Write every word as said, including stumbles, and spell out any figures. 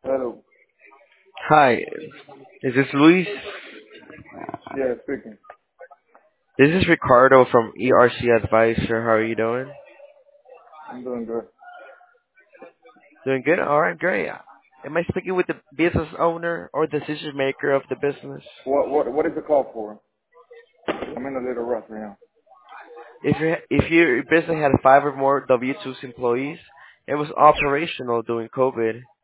Hello. Hi, is this Luis? Yeah, speaking. This is Ricardo from E R C Advisor. How are you doing? I'm doing good. Doing good? Alright, great. Am I speaking with the business owner or decision maker of the business? What what what is the call for? I'm in a little rush right now. If your if your business had five or more W two employees, it was operational during COVID.